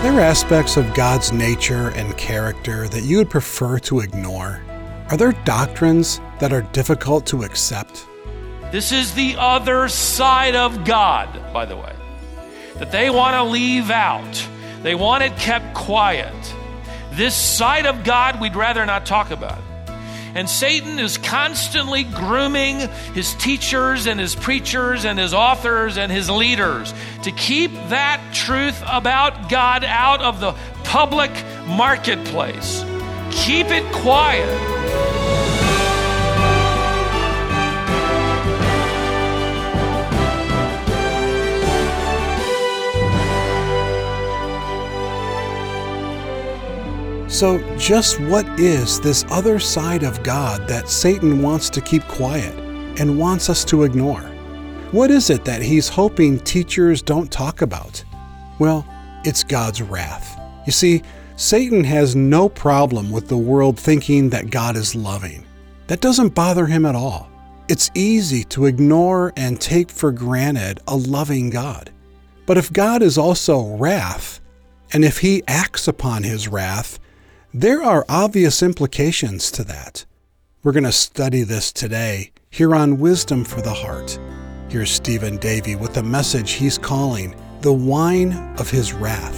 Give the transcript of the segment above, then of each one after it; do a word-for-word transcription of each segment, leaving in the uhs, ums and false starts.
there aspects of God's nature and character that you would prefer to ignore? Are there doctrines that are difficult to accept? This is the other side of God, by the way, that they want to leave out. They want it kept quiet. This side of God we'd rather not talk about. And Satan is constantly grooming his teachers and his preachers and his authors and his leaders to keep that truth about God out of the public marketplace. Keep it quiet. So just what is this other side of God that Satan wants to keep quiet and wants us to ignore? What is it that he's hoping teachers don't talk about? Well, it's God's wrath. You see, Satan has no problem with the world thinking that God is loving. That doesn't bother him at all. It's easy to ignore and take for granted a loving God. But if God is also wrath, and if he acts upon his wrath, there are obvious implications to that. We're going to study this today here on Wisdom for the Heart. Here's Stephen Davey with a message he's calling The Wine of His Wrath.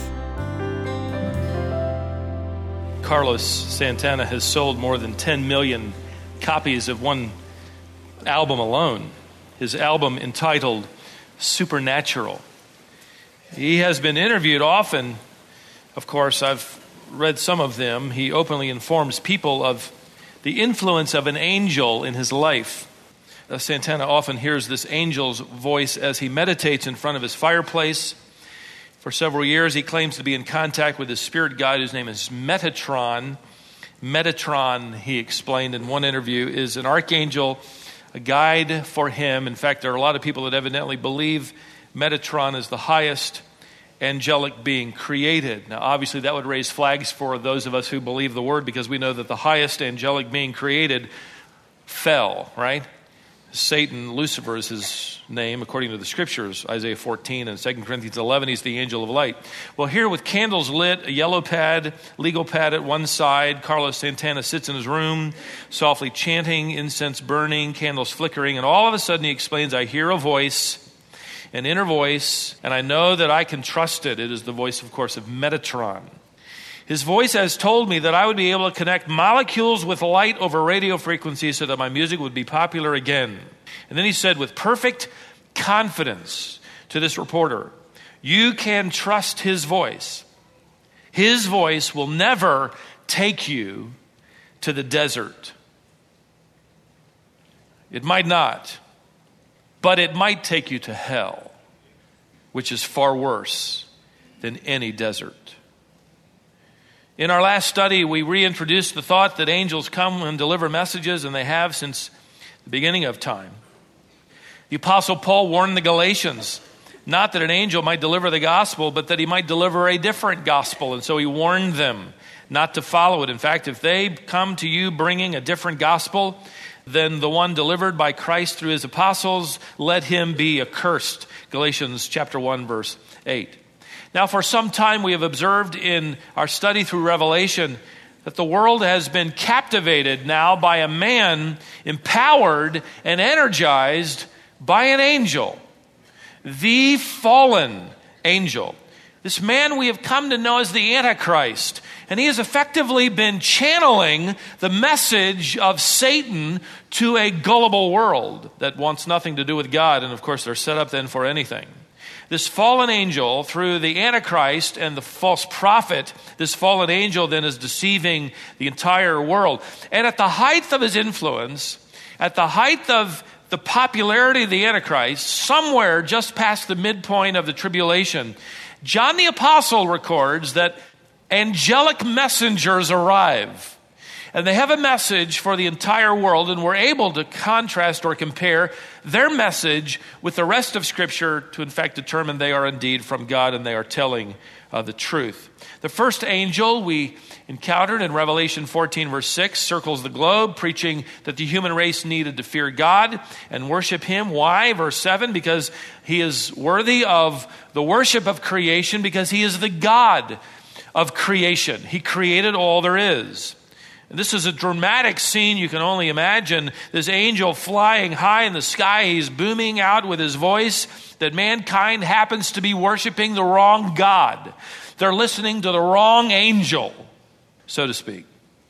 Carlos Santana has sold more than ten million copies of one album alone, his album entitled Supernatural. He has been interviewed often. Of course, I've read some of them. He openly informs people of the influence of an angel in his life. Uh, Santana often hears this angel's voice as he meditates in front of his fireplace. For several years, he claims to be in contact with his spirit guide, whose name is Metatron. Metatron, he explained in one interview, is an archangel, a guide for him. In fact, there are a lot of people that evidently believe Metatron is the highest angelic being created. Now, obviously, that would raise flags for those of us who believe the word, because we know that the highest angelic being created fell, right? Satan, Lucifer is his name, according to the scriptures, Isaiah fourteen and Second Corinthians eleven, he's the angel of light. Well, here with candles lit, a yellow pad, legal pad at one side, Carlos Santana sits in his room, softly chanting, incense burning, candles flickering, and all of a sudden he explains, I hear a voice, an inner voice, and I know that I can trust it. It is the voice, of course, of Metatron. His voice has told me that I would be able to connect molecules with light over radio frequencies so that my music would be popular again. And then he said with perfect confidence to this reporter, you can trust his voice. His voice will never take you to the desert. It might not. But it might take you to hell, which is far worse than any desert. In our last study, we reintroduced the thought that angels come and deliver messages, and they have since the beginning of time. The Apostle Paul warned the Galatians, not that an angel might deliver the gospel, but that he might deliver a different gospel. And so he warned them not to follow it. In fact, if they come to you bringing a different gospel than the one delivered by Christ through his apostles, let him be accursed. Galatians chapter one, verse eight. Now, for some time we have observed in our study through Revelation that the world has been captivated now by a man empowered and energized by an angel, the fallen angel. This man we have come to know as the Antichrist. And he has effectively been channeling the message of Satan to a gullible world that wants nothing to do with God. And of course, they're set up then for anything. This fallen angel, through the Antichrist and the false prophet, this fallen angel then is deceiving the entire world. And at the height of his influence, at the height of the popularity of the Antichrist, somewhere just past the midpoint of the tribulation, John the Apostle records that angelic messengers arrive, and they have a message for the entire world, and we're able to contrast or compare their message with the rest of Scripture to in fact determine they are indeed from God and they are telling uh, the truth. The first angel we encountered in Revelation fourteen verse six circles the globe, preaching that the human race needed to fear God and worship him. Why? Verse seven, because he is worthy of the worship of creation, because he is the God of creation. He created all there is. And this is a dramatic scene you can only imagine. This angel flying high in the sky, he's booming out with his voice that mankind happens to be worshiping the wrong God. They're listening to the wrong angel, so to speak.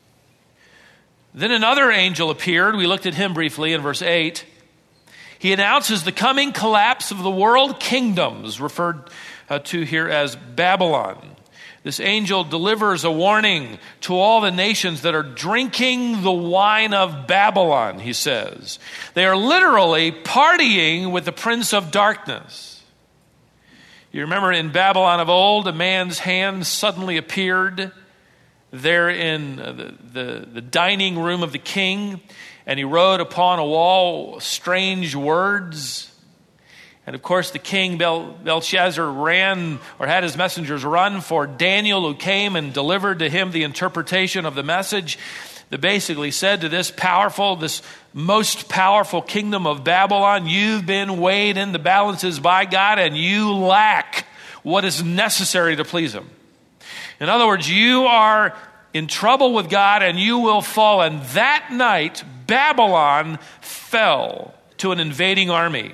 Then another angel appeared. We looked at him briefly in verse eight. He announces the coming collapse of the world kingdoms, referred uh, to here as Babylon. This angel delivers a warning to all the nations that are drinking the wine of Babylon, he says. They are literally partying with the prince of darkness. You remember in Babylon of old, a man's hand suddenly appeared there in the, the, the dining room of the king, and he wrote upon a wall strange words. And of course, the king Bel- Belshazzar ran, or had his messengers run for Daniel, who came and delivered to him the interpretation of the message that basically said to this powerful, this most powerful kingdom of Babylon, you've been weighed in the balances by God and you lack what is necessary to please him. In other words, you are in trouble with God and you will fall. And that night, Babylon fell to an invading army.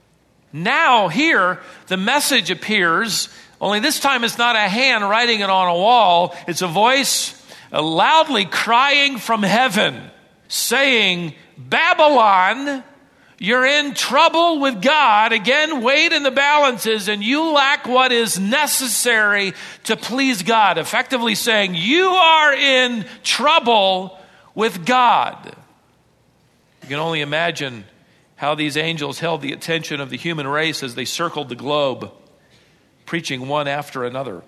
Now here, the message appears, only this time it's not a hand writing it on a wall. It's a voice uh, loudly crying from heaven, saying, Babylon, you're in trouble with God. Again, weighed in the balances, and you lack what is necessary to please God. Effectively saying, you are in trouble with God. You can only imagine how these angels held the attention of the human race as they circled the globe, preaching one after another.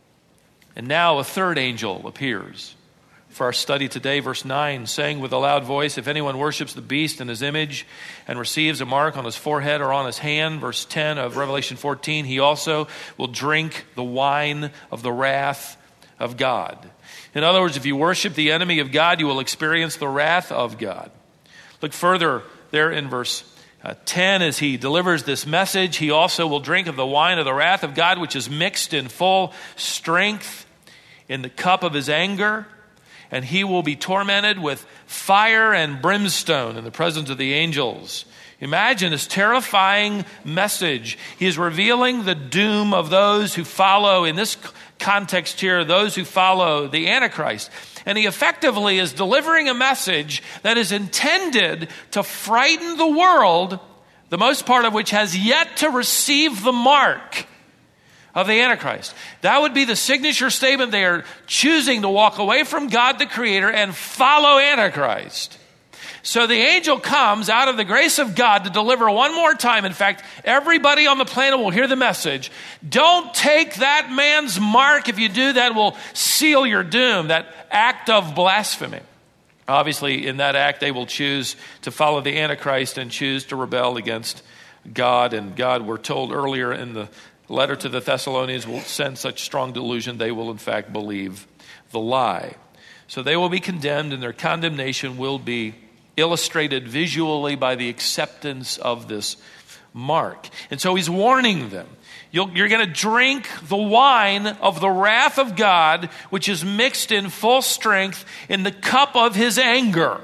And now a third angel appears for our study today, verse nine, saying with a loud voice, if anyone worships the beast and his image and receives a mark on his forehead or on his hand, verse ten of Revelation fourteen, he also will drink the wine of the wrath of God. In other words, if you worship the enemy of God, you will experience the wrath of God. Look further there in verse uh, ten, as he delivers this message, he also will drink of the wine of the wrath of God, which is mixed in full strength in the cup of his anger. And he will be tormented with fire and brimstone in the presence of the angels. Imagine this terrifying message. He is revealing the doom of those who follow, in this context here, those who follow the Antichrist. And he effectively is delivering a message that is intended to frighten the world, the most part of which has yet to receive the mark of the Antichrist. That would be the signature statement. They are choosing to walk away from God the Creator and follow Antichrist. So the angel comes out of the grace of God to deliver one more time. In fact, everybody on the planet will hear the message. Don't take that man's mark. If you do, that will seal your doom. That act of blasphemy. Obviously, in that act, they will choose to follow the Antichrist and choose to rebel against God. And God, we're told earlier in the letter to the Thessalonians, will send such strong delusion they will in fact believe the lie. So they will be condemned, and their condemnation will be illustrated visually by the acceptance of this mark. And so he's warning them. You'll, you're going to drink the wine of the wrath of God, which is mixed in full strength in the cup of his anger.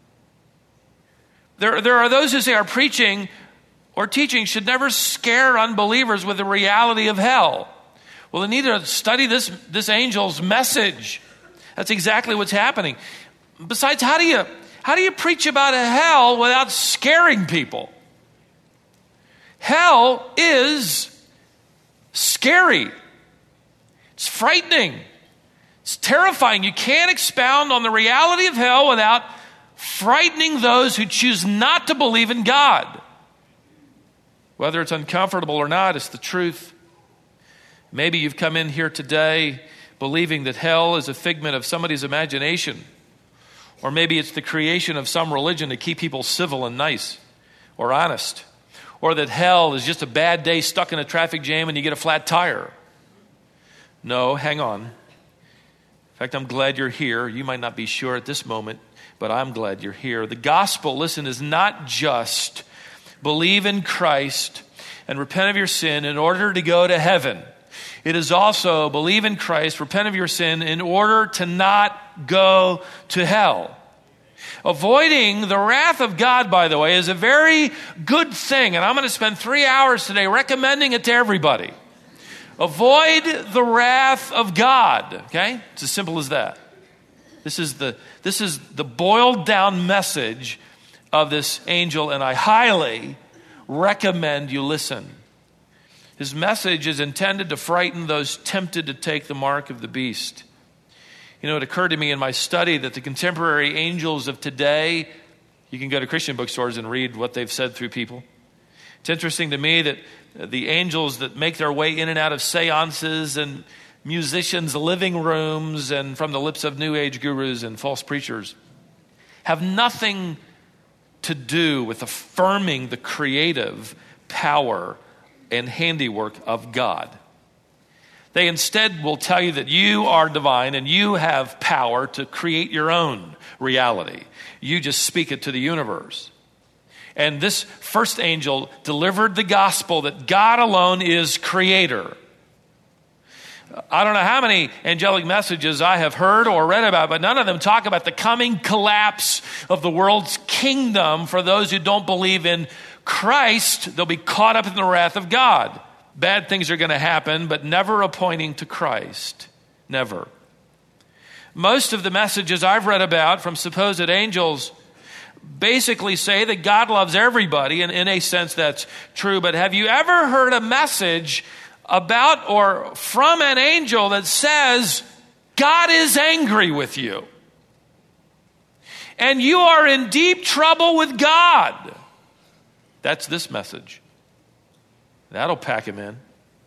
There, there are those who say our preaching or teaching should never scare unbelievers with the reality of hell. Well, they need to study this, this angel's message. That's exactly what's happening. Besides, how do you how do you preach about a hell without scaring people? Hell is scary. It's frightening. It's terrifying. You can't expound on the reality of hell without frightening those who choose not to believe in God. Whether it's uncomfortable or not, it's the truth. Maybe you've come in here today believing that hell is a figment of somebody's imagination. Or maybe it's the creation of some religion to keep people civil and nice or honest. Or that hell is just a bad day stuck in a traffic jam and you get a flat tire. No, hang on. In fact, I'm glad you're here. You might not be sure at this moment, but I'm glad you're here. The gospel, listen, is not just believe in Christ and repent of your sin in order to go to heaven. It is also believe in Christ, repent of your sin in order to not go to hell. Avoiding the wrath of God, by the way, is a very good thing. And I'm going to spend three hours today recommending it to everybody. Avoid the wrath of God. Okay? It's as simple as that. This is the, this is the boiled down message of this angel, and I highly recommend you listen. His message is intended to frighten those tempted to take the mark of the beast. You know, it occurred to me in my study that the contemporary angels of today, you can go to Christian bookstores and read what they've said through people. It's interesting to me that the angels that make their way in and out of seances and musicians' living rooms and from the lips of New Age gurus and false preachers have nothing to do with affirming the creative power and handiwork of God. They instead will tell you that you are divine and you have power to create your own reality. You just speak it to the universe. And this first angel delivered the gospel that God alone is creator. I don't know how many angelic messages I have heard or read about, but none of them talk about the coming collapse of the world's kingdom for those who don't believe in Christ. They'll be caught up in the wrath of God. Bad things are going to happen, but never pointing to Christ. Never. Most of the messages I've read about from supposed angels basically say that God loves everybody, and in a sense that's true. But have you ever heard a message about or from an angel that says God is angry with you and you are in deep trouble with God? That's this message. That'll pack him in.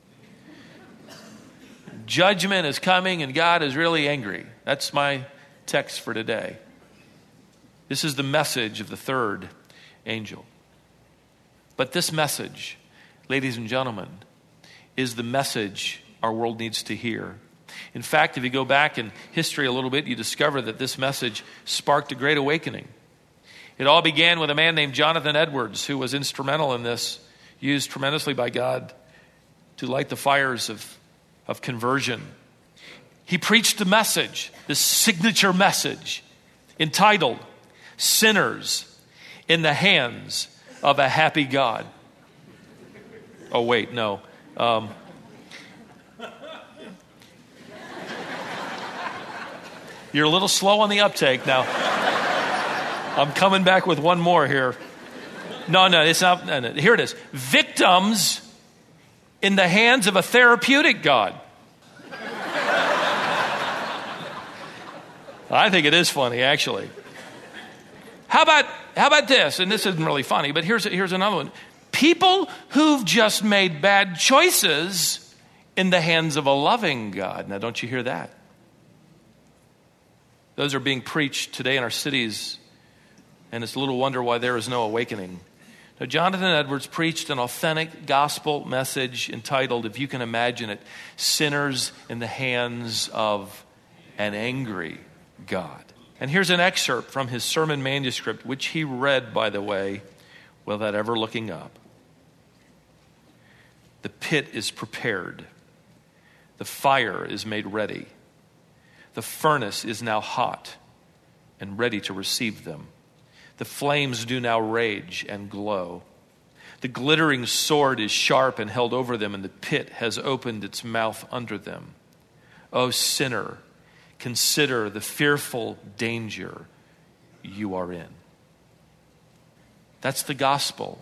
Judgment is coming and God is really angry. That's my text for today. This is the message of the third angel. But this message, ladies and gentlemen, is the message our world needs to hear. In fact, if you go back in history a little bit, you discover that this message sparked a great awakening. It all began with a man named Jonathan Edwards, who was instrumental in this, used tremendously by God to light the fires of, of conversion. He preached a message, this signature message, entitled, Sinners in the Hands of a Happy God. Oh, wait, no. Um, you're a little slow on the uptake now. I'm coming back with one more here. No, no, it's not. No, no. Here it is. Victims in the hands of a therapeutic God. I think it is funny, actually. How about how about this? And this isn't really funny, but here's here's another one. People who've just made bad choices in the hands of a loving God. Now, don't you hear that? Those are being preached today in our cities, and it's a little wonder why there is no awakening. Now, Jonathan Edwards preached an authentic gospel message entitled, if you can imagine it, Sinners in the Hands of an Angry God. And here's an excerpt from his sermon manuscript, which he read, by the way, without ever looking up. The pit is prepared. The fire is made ready. The furnace is now hot and ready to receive them. The flames do now rage and glow. The glittering sword is sharp and held over them, and the pit has opened its mouth under them. O sinner, consider the fearful danger you are in. That's the gospel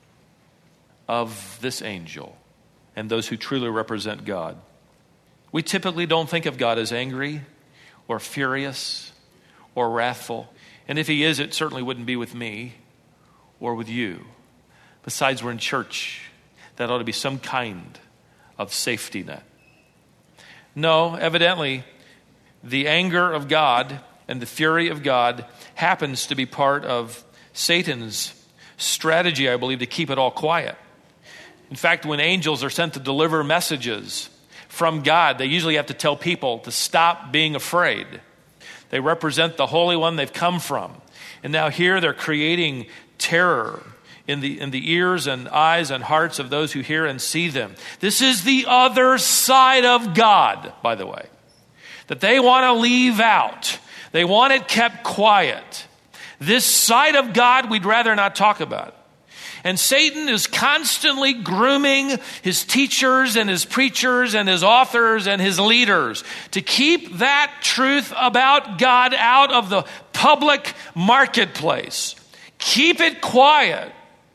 of this angel and those who truly represent God. We typically don't think of God as angry or furious or wrathful. And if he is, it certainly wouldn't be with me or with you. Besides, we're in church. That ought to be some kind of safety net. No, evidently, the anger of God and the fury of God happens to be part of Satan's strategy, I believe, to keep it all quiet. In fact, when angels are sent to deliver messages from God, they usually have to tell people to stop being afraid. They represent the Holy One they've come from. And now here they're creating terror in the, in the ears and eyes and hearts of those who hear and see them. This is the other side of God, by the way, that they want to leave out. They want it kept quiet. This side of God we'd rather not talk about. And Satan is constantly grooming his teachers and his preachers and his authors and his leaders to keep that truth about God out of the public marketplace. Keep it quiet.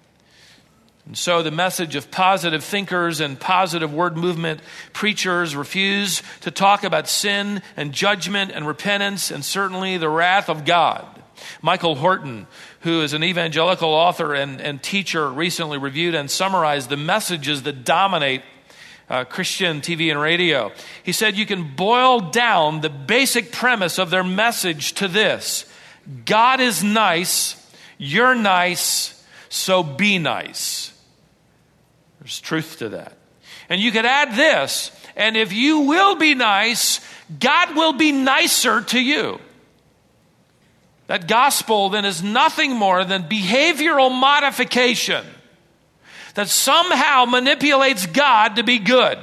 And so the message of positive thinkers and positive word movement preachers refuse to talk about sin and judgment and repentance and certainly the wrath of God. Michael Horton, who is an evangelical author and, and teacher, recently reviewed and summarized the messages that dominate uh, Christian T V and radio. He said you can boil down the basic premise of their message to this: God is nice, you're nice, so be nice. There's truth to that. And you could add this, and if you will be nice, God will be nicer to you. That gospel then is nothing more than behavioral modification that somehow manipulates God to be good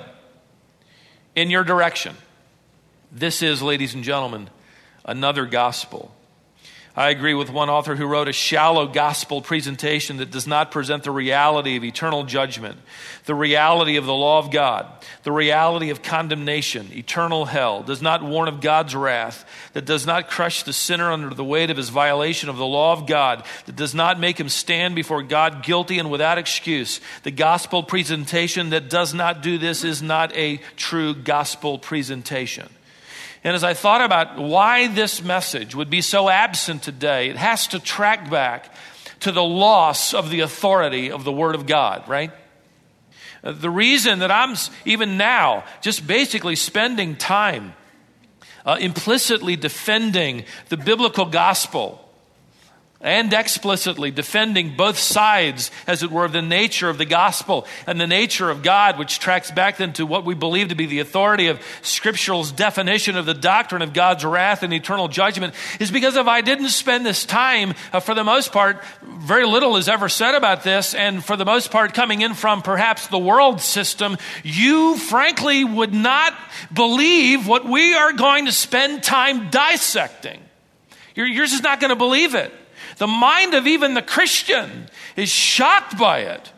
in your direction. This is, ladies and gentlemen, another gospel. I agree with one author who wrote a shallow gospel presentation that does not present the reality of eternal judgment, the reality of the law of God, the reality of condemnation, eternal hell, does not warn of God's wrath, that does not crush the sinner under the weight of his violation of the law of God, that does not make him stand before God guilty and without excuse. The gospel presentation that does not do this is not a true gospel presentation. And as I thought about why this message would be so absent today, it has to track back to the loss of the authority of the Word of God, right? The reason that I'm even now just basically spending time uh, implicitly defending the biblical gospel and explicitly defending both sides, as it were, of the nature of the gospel and the nature of God, which tracks back then to what we believe to be the authority of Scriptural's definition of the doctrine of God's wrath and eternal judgment, is because if I didn't spend this time, uh, for the most part, very little is ever said about this, and for the most part coming in from perhaps the world system, you frankly would not believe what we are going to spend time dissecting. You're, you're just not going to believe it. The mind of even the Christian is shocked by it.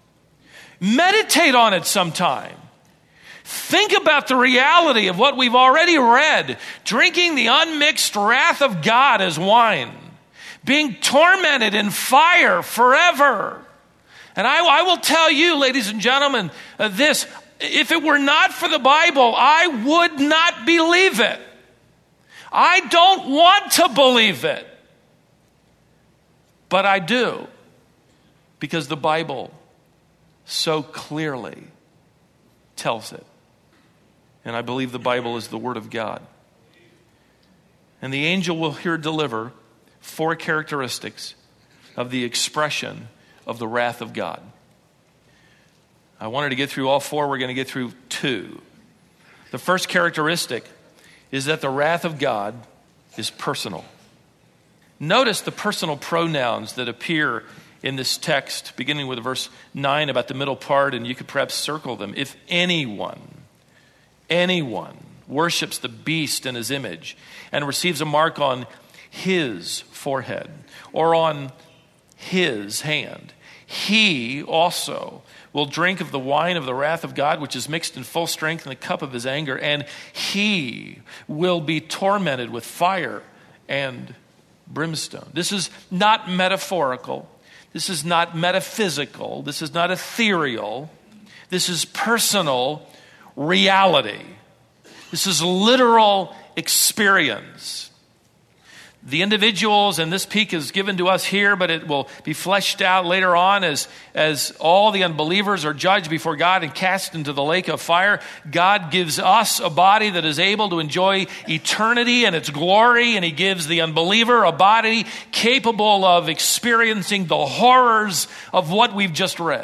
Meditate on it sometime. Think about the reality of what we've already read. Drinking the unmixed wrath of God as wine. Being tormented in fire forever. And I, I will tell you, ladies and gentlemen, uh, this. If it were not for the Bible, I would not believe it. I don't want to believe it. But I do, because the Bible so clearly tells it. And I believe the Bible is the Word of God. And the angel will here deliver four characteristics of the expression of the wrath of God. I wanted to get through all four. We're going to get through two. The first characteristic is that the wrath of God is personal. Notice the personal pronouns that appear in this text, beginning with verse nine about the middle part, and you could perhaps circle them. If anyone, anyone worships the beast in his image and receives a mark on his forehead or on his hand, he also will drink of the wine of the wrath of God, which is mixed in full strength in the cup of his anger, and he will be tormented with fire and brimstone. This is not metaphorical. This is not metaphysical. This is not ethereal. This is personal reality. This is literal experience. The individuals, and this peak is given to us here, but it will be fleshed out later on as, as all the unbelievers are judged before God and cast into the lake of fire. God gives us a body that is able to enjoy eternity and its glory, and he gives the unbeliever a body capable of experiencing the horrors of what we've just read.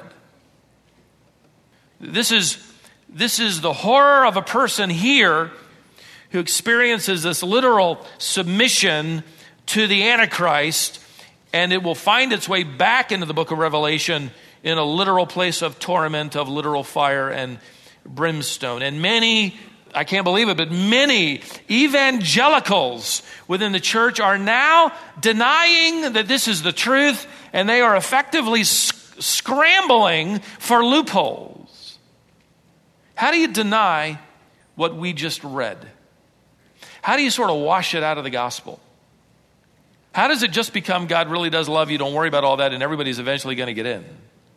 This is, this is the horror of a person here who experiences this literal submission to the Antichrist And it will find its way back into the book of Revelation in a literal place of torment, of literal fire and brimstone. And many, I can't believe it, but many evangelicals within the church are now denying that this is the truth, and they are effectively sc- scrambling for loopholes. How do you deny what we just read? How do you sort of wash it out of the gospel? How does it just become God really does love you, don't worry about all that, and everybody's eventually going to get in?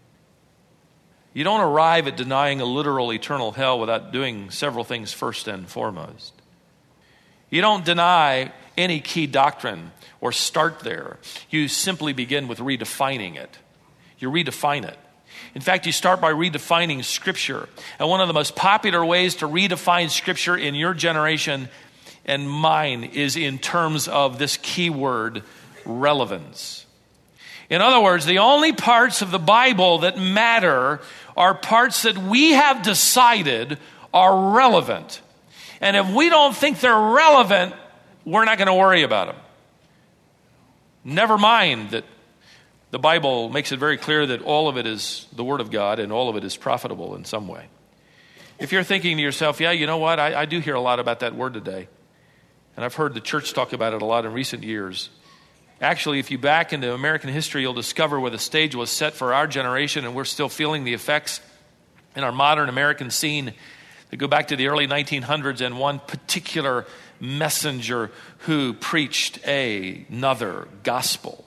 You don't arrive at denying a literal eternal hell without doing several things first and foremost. You don't deny any key doctrine or start there. You simply begin with redefining it. You redefine it. In fact, you start by redefining Scripture. And one of the most popular ways to redefine Scripture in your generation and mine is in terms of this key word, relevance. In other words, the only parts of the Bible that matter are parts that we have decided are relevant. And if we don't think they're relevant, we're not going to worry about them. Never mind that the Bible makes it very clear that all of it is the Word of God and all of it is profitable in some way. If you're thinking to yourself, yeah, you know what, I, I do hear a lot about that word today. And I've heard the church talk about it a lot in recent years. Actually, if you back into American history, you'll discover where the stage was set for our generation, and we're still feeling the effects in our modern American scene that go back to the early nineteen hundreds and one particular messenger who preached a, another gospel.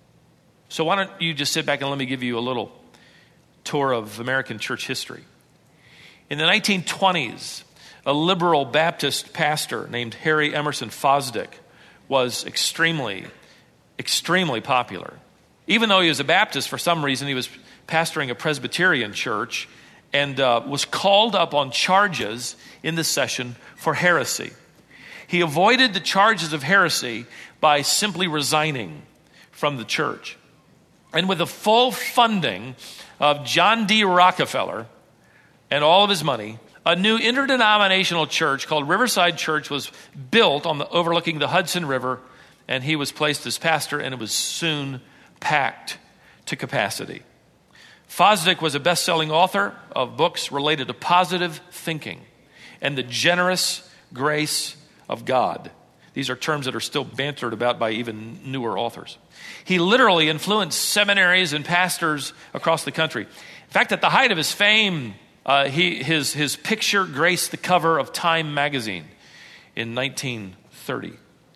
So why don't you just sit back and let me give you a little tour of American church history. In the nineteen twenties, a liberal Baptist pastor named Harry Emerson Fosdick was extremely, extremely popular. Even though he was a Baptist, for some reason, he was pastoring a Presbyterian church and uh, was called up on charges in the session for heresy. He avoided the charges of heresy by simply resigning from the church. And with the full funding of John D. Rockefeller and all of his money, a new interdenominational church called Riverside Church was built on the overlooking the Hudson River, and he was placed as pastor, and it was soon packed to capacity. Fosdick was a best-selling author of books related to positive thinking and the generous grace of God. These are terms that are still bantered about by even newer authors. He literally influenced seminaries and pastors across the country. In fact, at the height of his fame, uh, he, his, his picture graced the cover of Time magazine in nineteen thirty.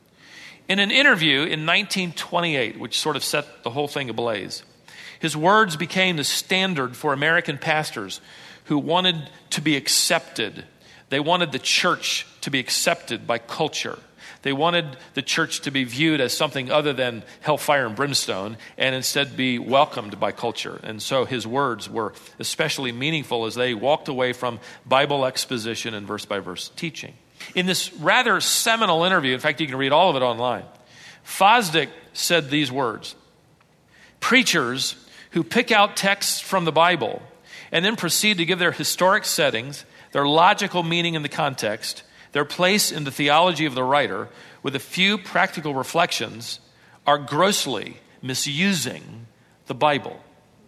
In an interview in nineteen twenty-eight, which sort of set the whole thing ablaze, his words became the standard for American pastors who wanted to be accepted. They wanted the church to be accepted by culture. They wanted the church to be viewed as something other than hellfire and brimstone and instead be welcomed by culture. And so his words were especially meaningful as they walked away from Bible exposition and verse-by-verse teaching. In this rather seminal interview, in fact, you can read all of it online, Fosdick said these words: "Preachers who pick out texts from the Bible and then proceed to give their historic settings, their logical meaning in the context, their place in the theology of the writer, with a few practical reflections, are grossly misusing the Bible.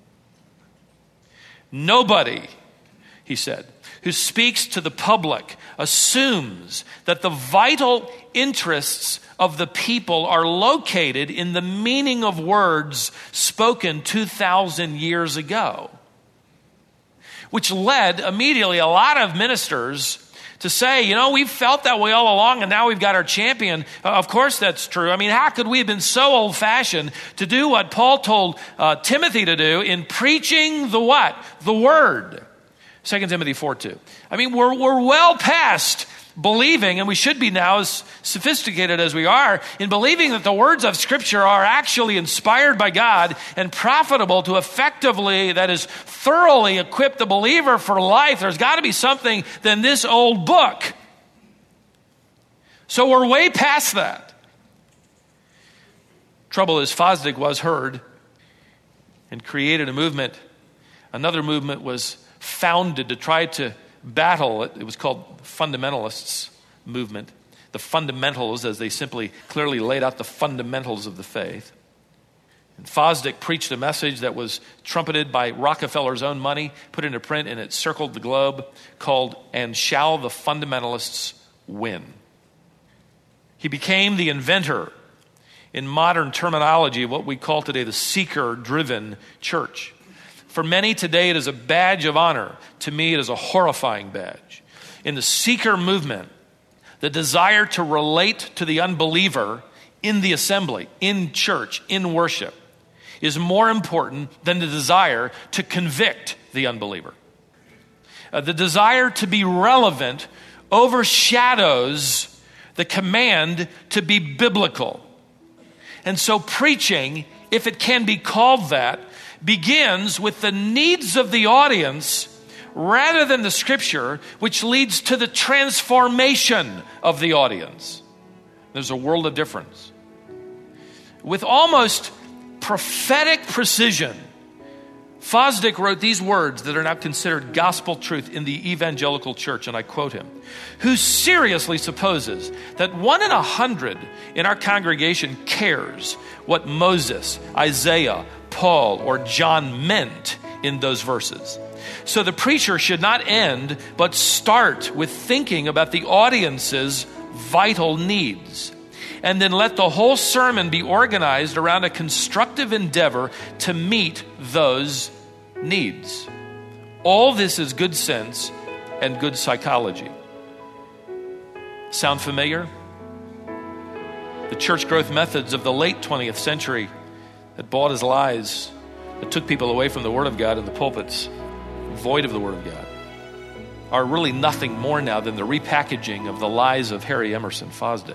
Nobody," he said, "who speaks to the public assumes that the vital interests of the people are located in the meaning of words spoken two thousand years ago." Which led immediately a lot of ministers to say, you know, we've felt that way all along, and now we've got our champion. Uh, of course that's true. I mean, how could we have been so old-fashioned to do what Paul told uh, Timothy to do in preaching the what? The Word. Second Timothy four two. I mean, we're, we're well past believing, and we should be now, as sophisticated as we are, in believing that the words of Scripture are actually inspired by God and profitable to effectively, that is, thoroughly equip the believer for life. There's got to be something than this old book. So we're way past that. Trouble is, Fosdick was heard and created a movement. Another movement was founded to try to battle it. It was called fundamentalists movement. The fundamentals, as they simply clearly laid out the fundamentals of the faith. And Fosdick preached a message that was trumpeted by Rockefeller's own money, put into print, and it circled the globe, called "And Shall the Fundamentalists Win?" He became the inventor, in modern terminology, of what we call today the seeker-driven church. For many today, it is a badge of honor. To me, it is a horrifying badge. In the seeker movement, the desire to relate to the unbeliever in the assembly, in church, in worship, is more important than the desire to convict the unbeliever. Uh, the desire to be relevant overshadows the command to be biblical. And so preaching, if it can be called that, begins with the needs of the audience rather than the scripture, which leads to the transformation of the audience. There's a world of difference. With almost prophetic precision, Fosdick wrote these words that are now considered gospel truth in the evangelical church, and I quote him: "Who seriously supposes that one in a hundred in our congregation cares what Moses, Isaiah, Paul, or John meant in those verses? So the preacher should not end, but start with thinking about the audience's vital needs. And then let the whole sermon be organized around a constructive endeavor to meet those needs. All this is good sense and good psychology." Sound familiar? The church growth methods of the late twentieth century that bought as lies, that took people away from the Word of God in the pulpits, void of the Word of God, are really nothing more now than the repackaging of the lies of Harry Emerson Fosdick.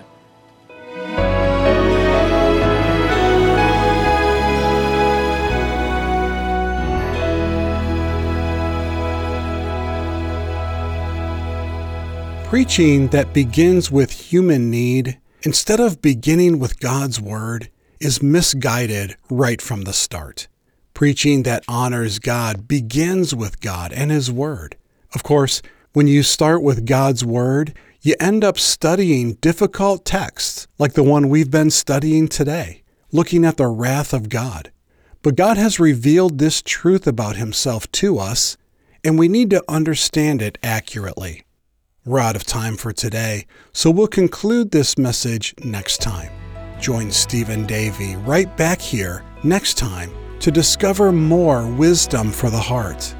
Preaching that begins with human need instead of beginning with God's Word is misguided right from the start. Preaching that honors God begins with God and His Word. Of course, when you start with God's Word, you end up studying difficult texts like the one we've been studying today, looking at the wrath of God. But God has revealed this truth about Himself to us, and we need to understand it accurately. We're out of time for today, so we'll conclude this message next time. Join Stephen Davey right back here next time to discover more wisdom for the heart.